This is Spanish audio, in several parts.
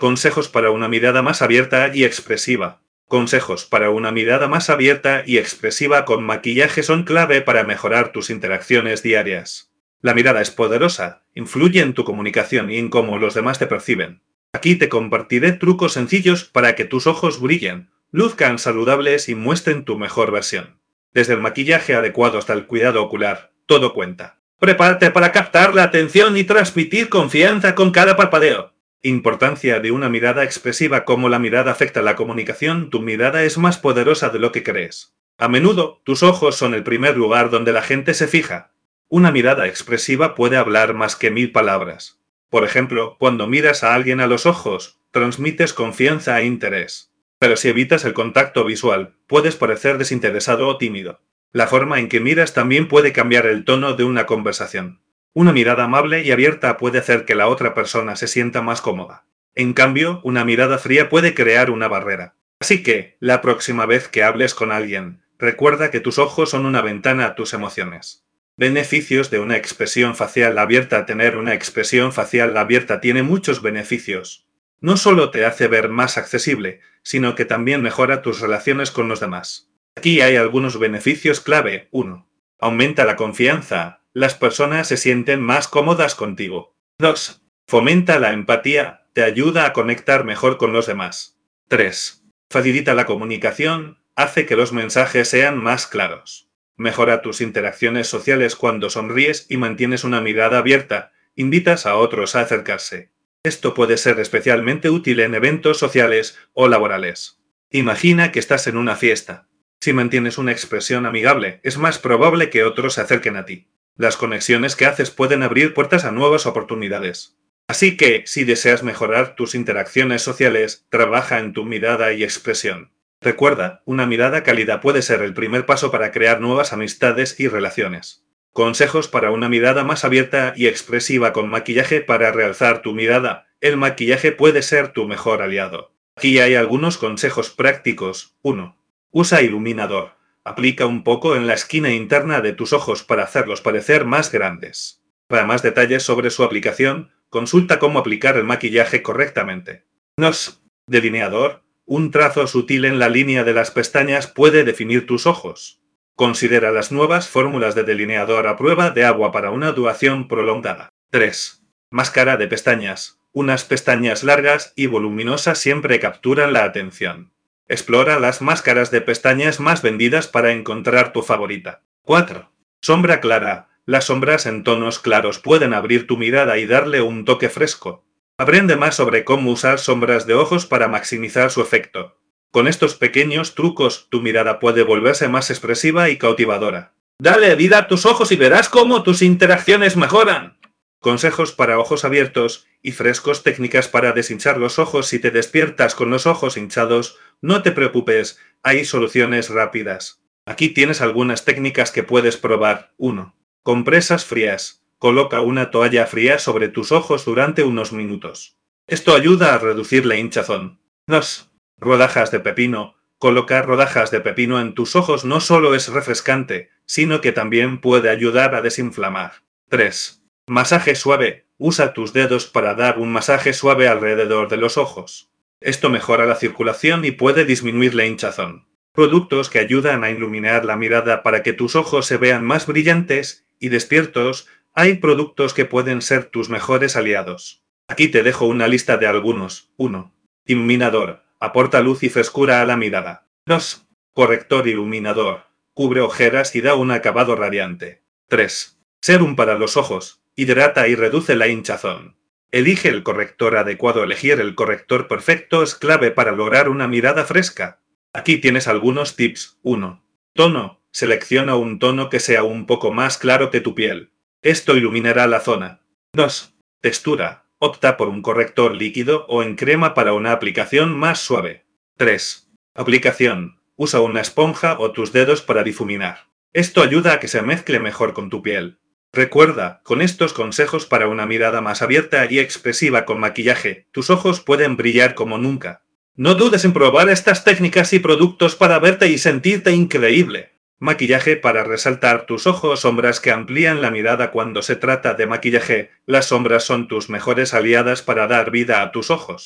Consejos para una mirada más abierta y expresiva. Consejos para una mirada más abierta y expresiva con maquillaje son clave para mejorar tus interacciones diarias. La mirada es poderosa, influye en tu comunicación y en cómo los demás te perciben. Aquí te compartiré trucos sencillos para que tus ojos brillen, luzcan saludables y muestren tu mejor versión. Desde el maquillaje adecuado hasta el cuidado ocular, todo cuenta. Prepárate para captar la atención y transmitir confianza con cada parpadeo. Importancia de una mirada expresiva. Cómo la mirada afecta la comunicación. Tu mirada es más poderosa de lo que crees. A menudo, tus ojos son el primer lugar donde la gente se fija. Una mirada expresiva puede hablar más que 1000 palabras. Por ejemplo, cuando miras a alguien a los ojos, transmites confianza e interés. Pero si evitas el contacto visual, puedes parecer desinteresado o tímido. La forma en que miras también puede cambiar el tono de una conversación. Una mirada amable y abierta puede hacer que la otra persona se sienta más cómoda. En cambio, una mirada fría puede crear una barrera. Así que, la próxima vez que hables con alguien, recuerda que tus ojos son una ventana a tus emociones. Beneficios de una expresión facial abierta. Tener una expresión facial abierta tiene muchos beneficios. No solo te hace ver más accesible, sino que también mejora tus relaciones con los demás. Aquí hay algunos beneficios clave. 1. Aumenta la confianza. Las personas se sienten más cómodas contigo. 2. Fomenta la empatía. Te ayuda a conectar mejor con los demás. 3. Facilita la comunicación. Hace que los mensajes sean más claros. Mejora tus interacciones sociales. Cuando sonríes y mantienes una mirada abierta, invitas a otros a acercarse. Esto puede ser especialmente útil en eventos sociales o laborales. Imagina que estás en una fiesta. Si mantienes una expresión amigable, es más probable que otros se acerquen a ti. Las conexiones que haces pueden abrir puertas a nuevas oportunidades. Así que, si deseas mejorar tus interacciones sociales, trabaja en tu mirada y expresión. Recuerda, una mirada cálida puede ser el primer paso para crear nuevas amistades y relaciones. Consejos para una mirada más abierta y expresiva con maquillaje. Para realzar tu mirada, el maquillaje puede ser tu mejor aliado. Aquí hay algunos consejos prácticos. 1. Usa iluminador. Aplica un poco en la esquina interna de tus ojos para hacerlos parecer más grandes. Para más detalles sobre su aplicación, consulta cómo aplicar el maquillaje correctamente. 2. Delineador. Un trazo sutil en la línea de las pestañas puede definir tus ojos. Considera las nuevas fórmulas de delineador a prueba de agua para una duración prolongada. 3. Máscara de pestañas. Unas pestañas largas y voluminosas siempre capturan la atención. Explora las máscaras de pestañas más vendidas para encontrar tu favorita. 4. Sombra clara. Las sombras en tonos claros pueden abrir tu mirada y darle un toque fresco. Aprende más sobre cómo usar sombras de ojos para maximizar su efecto. Con estos pequeños trucos, tu mirada puede volverse más expresiva y cautivadora. Dale vida a tus ojos y verás cómo tus interacciones mejoran. Consejos para ojos abiertos y frescos. Técnicas para deshinchar los ojos. Si te despiertas con los ojos hinchados, no te preocupes, hay soluciones rápidas. Aquí tienes algunas técnicas que puedes probar. 1. Compresas frías. Coloca una toalla fría sobre tus ojos durante unos minutos. Esto ayuda a reducir la hinchazón. 2. Rodajas de pepino. Colocar rodajas de pepino en tus ojos no solo es refrescante, sino que también puede ayudar a desinflamar. 3. Masaje suave. Usa tus dedos para dar un masaje suave alrededor de los ojos. Esto mejora la circulación y puede disminuir la hinchazón. Productos que ayudan a iluminar la mirada para que tus ojos se vean más brillantes y despiertos. Hay productos que pueden ser tus mejores aliados. Aquí te dejo una lista de algunos. 1. Iluminador. Aporta luz y frescura a la mirada. 2. Corrector iluminador. Cubre ojeras y da un acabado radiante. 3. Serum para los ojos. Hidrata y reduce la hinchazón. Elige el corrector adecuado. Elegir el corrector perfecto es clave para lograr una mirada fresca. Aquí tienes algunos tips. 1. Tono. Selecciona un tono que sea un poco más claro que tu piel. Esto iluminará la zona. 2. Textura. Opta por un corrector líquido o en crema para una aplicación más suave. 3. Aplicación. Usa una esponja o tus dedos para difuminar. Esto ayuda a que se mezcle mejor con tu piel. Recuerda, con estos consejos para una mirada más abierta y expresiva con maquillaje, tus ojos pueden brillar como nunca. No dudes en probar estas técnicas y productos para verte y sentirte increíble. Maquillaje para resaltar tus ojos. Sombras que amplían la mirada. Cuando se trata de maquillaje, las sombras son tus mejores aliadas para dar vida a tus ojos.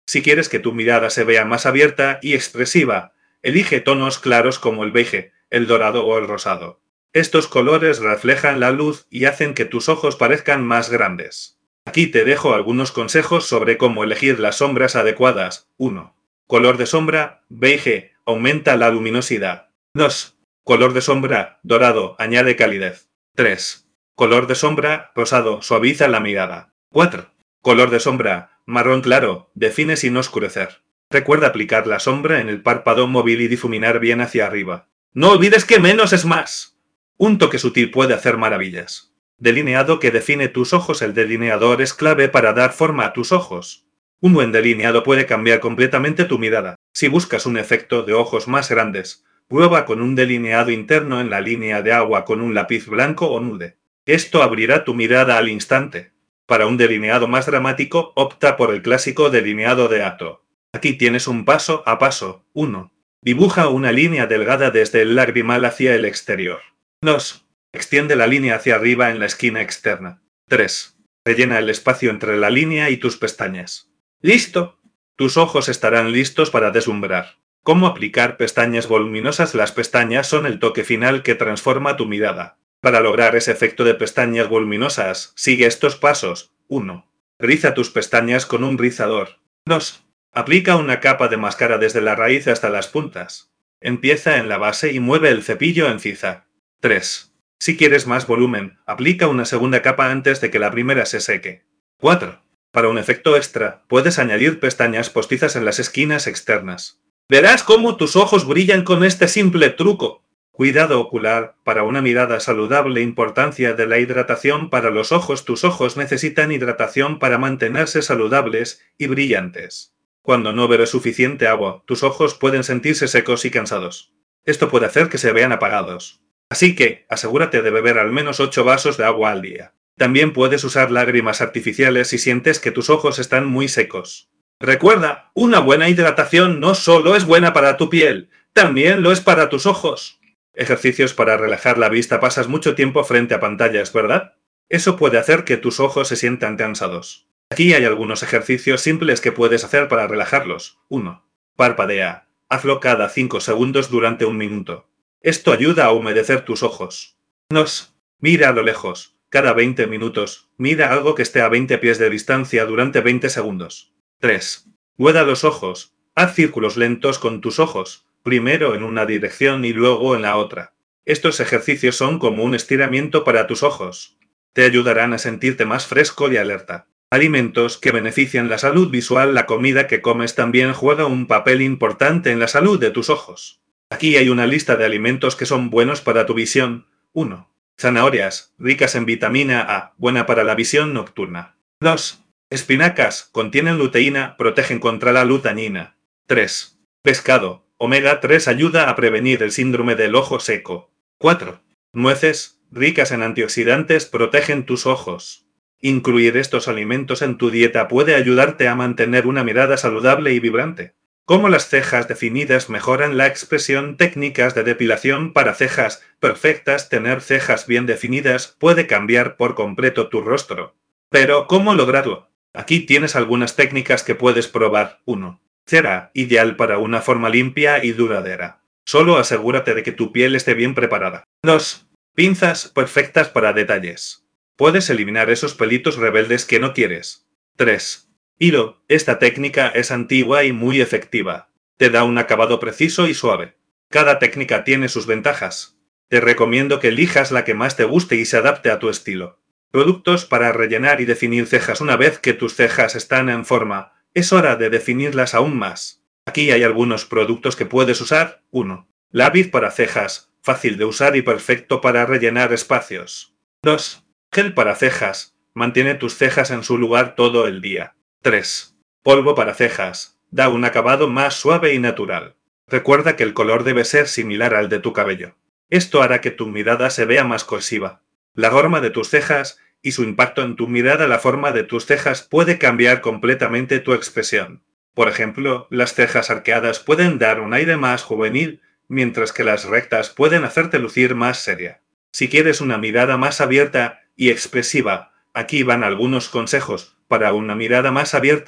Si quieres que tu mirada se vea más abierta y expresiva, elige tonos claros como el beige, el dorado o el rosado. Estos colores reflejan la luz y hacen que tus ojos parezcan más grandes. Aquí te dejo algunos consejos sobre cómo elegir las sombras adecuadas. 1. Color de sombra, beige, aumenta la luminosidad. 2. Color de sombra, dorado, añade calidez. 3. Color de sombra, rosado, suaviza la mirada. 4. Color de sombra, marrón claro, define sin oscurecer. Recuerda aplicar la sombra en el párpado móvil y difuminar bien hacia arriba. No olvides que menos es más. Un toque sutil puede hacer maravillas. Delineado que define tus ojos. El delineador es clave para dar forma a tus ojos. Un buen delineado puede cambiar completamente tu mirada. Si buscas un efecto de ojos más grandes, prueba con un delineado interno en la línea de agua con un lápiz blanco o nude. Esto abrirá tu mirada al instante. Para un delineado más dramático, opta por el clásico delineado de Ato. Aquí tienes un paso a paso. 1. Dibuja una línea delgada desde el lagrimal hacia el exterior. 2. Extiende la línea hacia arriba en la esquina externa. 3. Rellena el espacio entre la línea y tus pestañas. ¡Listo! Tus ojos estarán listos para deslumbrar. ¿Cómo aplicar pestañas voluminosas? Las pestañas son el toque final que transforma tu mirada. Para lograr ese efecto de pestañas voluminosas, sigue estos pasos. 1. Riza tus pestañas con un rizador. 2. Aplica una capa de máscara desde la raíz hasta las puntas. Empieza en la base y mueve el cepillo en zigzag. 3. Si quieres más volumen, aplica una segunda capa antes de que la primera se seque. 4. Para un efecto extra, puedes añadir pestañas postizas en las esquinas externas. Verás cómo tus ojos brillan con este simple truco. Cuidado ocular. Para una mirada saludable. Importancia de la hidratación para los ojos. Tus ojos necesitan hidratación para mantenerse saludables y brillantes. Cuando no bebes suficiente agua, tus ojos pueden sentirse secos y cansados. Esto puede hacer que se vean apagados. Así que, asegúrate de beber al menos 8 vasos de agua al día. También puedes usar lágrimas artificiales si sientes que tus ojos están muy secos. Recuerda, una buena hidratación no solo es buena para tu piel, también lo es para tus ojos. Ejercicios para relajar la vista. Pasas mucho tiempo frente a pantallas, ¿verdad? Eso puede hacer que tus ojos se sientan cansados. Aquí hay algunos ejercicios simples que puedes hacer para relajarlos. 1. Parpadea. Hazlo cada 5 segundos durante 1 minuto. Esto ayuda a humedecer tus ojos. 2. Mira a lo lejos. Cada 20 minutos, mira algo que esté a 20 pies de distancia durante 20 segundos. 3. Rueda los ojos. Haz círculos lentos con tus ojos, primero en una dirección y luego en la otra. Estos ejercicios son como un estiramiento para tus ojos. Te ayudarán a sentirte más fresco y alerta. Alimentos que benefician la salud visual. La comida que comes también juega un papel importante en la salud de tus ojos. Aquí hay una lista de alimentos que son buenos para tu visión. 1. Zanahorias, ricas en vitamina A, buena para la visión nocturna. 2. Espinacas, contienen luteína, protegen contra la luz dañina. 3. Pescado, omega 3, ayuda a prevenir el síndrome del ojo seco. 4. Nueces, ricas en antioxidantes, protegen tus ojos. Incluir estos alimentos en tu dieta puede ayudarte a mantener una mirada saludable y vibrante. Cómo las cejas definidas mejoran la expresión. Técnicas de depilación para cejas perfectas. Tener cejas bien definidas puede cambiar por completo tu rostro. Pero, ¿cómo lograrlo? Aquí tienes algunas técnicas que puedes probar. 1. Cera, ideal para una forma limpia y duradera. Solo asegúrate de que tu piel esté bien preparada. 2. Pinzas, perfectas para detalles. Puedes eliminar esos pelitos rebeldes que no quieres. 3. Hilo, esta técnica es antigua y muy efectiva. Te da un acabado preciso y suave. Cada técnica tiene sus ventajas. Te recomiendo que elijas la que más te guste y se adapte a tu estilo. Productos para rellenar y definir cejas. Una vez que tus cejas están en forma, es hora de definirlas aún más. Aquí hay algunos productos que puedes usar. 1. Lápiz para cejas, fácil de usar y perfecto para rellenar espacios. 2. Gel para cejas, mantiene tus cejas en su lugar todo el día. 3. Polvo para cejas, da un acabado más suave y natural. Recuerda que el color debe ser similar al de tu cabello. Esto hará que tu mirada se vea más cohesiva. La forma de tus cejas y su impacto en tu mirada. La forma de tus cejas puede cambiar completamente tu expresión. Por ejemplo, las cejas arqueadas pueden dar un aire más juvenil, mientras que las rectas pueden hacerte lucir más seria. Si quieres una mirada más abierta y expresiva, aquí van algunos consejos para una mirada más abierta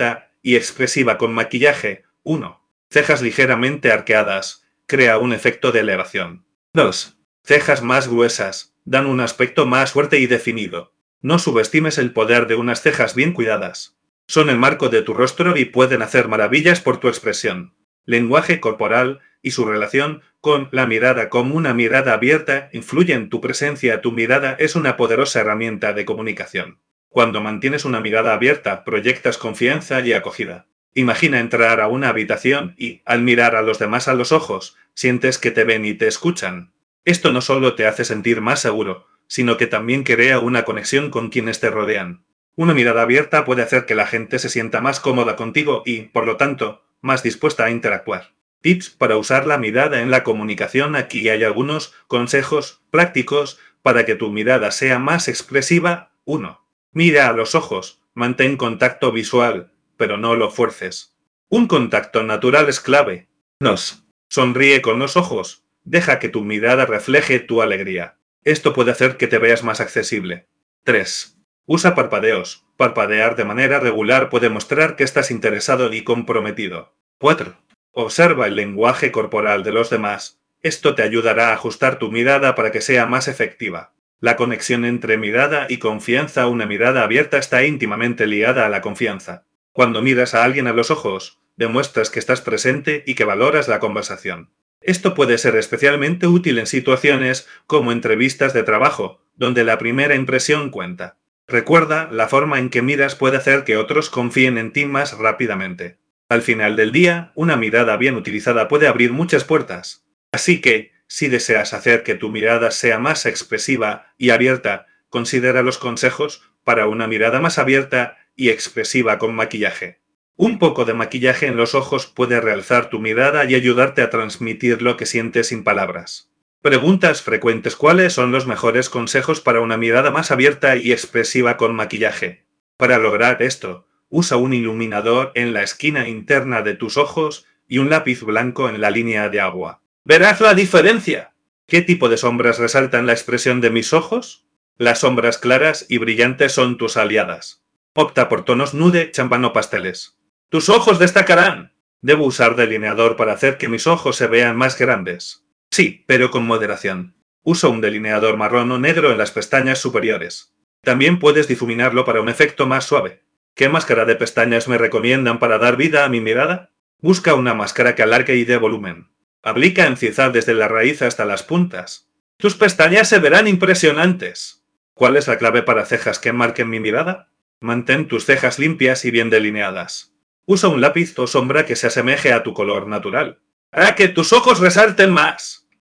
y expresiva con maquillaje. 1. Cejas ligeramente arqueadas. Crea un efecto de elevación. 2. Cejas más gruesas. Dan un aspecto más fuerte y definido. No subestimes el poder de unas cejas bien cuidadas. Son el marco de tu rostro y pueden hacer maravillas por tu expresión. Lenguaje corporal y su relación con la mirada como una mirada abierta influye en tu presencia. Tu mirada es una poderosa herramienta de comunicación. Cuando mantienes una mirada abierta, proyectas confianza y acogida. Imagina entrar a una habitación y, al mirar a los demás a los ojos, sientes que te ven y te escuchan. Esto no solo te hace sentir más seguro, sino que también crea una conexión con quienes te rodean. Una mirada abierta puede hacer que la gente se sienta más cómoda contigo y, por lo tanto, más dispuesta a interactuar. Tips para usar la mirada en la comunicación. Aquí hay algunos consejos prácticos para que tu mirada sea más expresiva. 1. Mira a los ojos, mantén contacto visual, pero no lo fuerces. Un contacto natural es clave. 2. Sonríe con los ojos, deja que tu mirada refleje tu alegría. Esto puede hacer que te veas más accesible. 3. Usa parpadeos. Parpadear de manera regular puede mostrar que estás interesado y comprometido. 4. Observa el lenguaje corporal de los demás. Esto te ayudará a ajustar tu mirada para que sea más efectiva. La conexión entre mirada y confianza. Una mirada abierta está íntimamente ligada a la confianza. Cuando miras a alguien a los ojos, demuestras que estás presente y que valoras la conversación. Esto puede ser especialmente útil en situaciones como entrevistas de trabajo, donde la primera impresión cuenta. Recuerda, la forma en que miras puede hacer que otros confíen en ti más rápidamente. Al final del día, una mirada bien utilizada puede abrir muchas puertas. Así que, si deseas hacer que tu mirada sea más expresiva y abierta, considera los consejos para una mirada más abierta y expresiva con maquillaje. Un poco de maquillaje en los ojos puede realzar tu mirada y ayudarte a transmitir lo que sientes sin palabras. Preguntas frecuentes: ¿cuáles son los mejores consejos para una mirada más abierta y expresiva con maquillaje? Para lograr esto, usa un iluminador en la esquina interna de tus ojos y un lápiz blanco en la línea de agua. ¡Verás la diferencia! ¿Qué tipo de sombras resaltan la expresión de mis ojos? Las sombras claras y brillantes son tus aliadas. Opta por tonos nude, champán o pasteles. ¡Tus ojos destacarán! ¿Debo usar delineador para hacer que mis ojos se vean más grandes? Sí, pero con moderación. Usa un delineador marrón o negro en las pestañas superiores. También puedes difuminarlo para un efecto más suave. ¿Qué máscara de pestañas me recomiendan para dar vida a mi mirada? Busca una máscara que alargue y dé volumen. Aplica encizar desde la raíz hasta las puntas. Tus pestañas se verán impresionantes. ¿Cuál es la clave para cejas que marquen mi mirada? Mantén tus cejas limpias y bien delineadas. Usa un lápiz o sombra que se asemeje a tu color natural. Hará que tus ojos resalten más.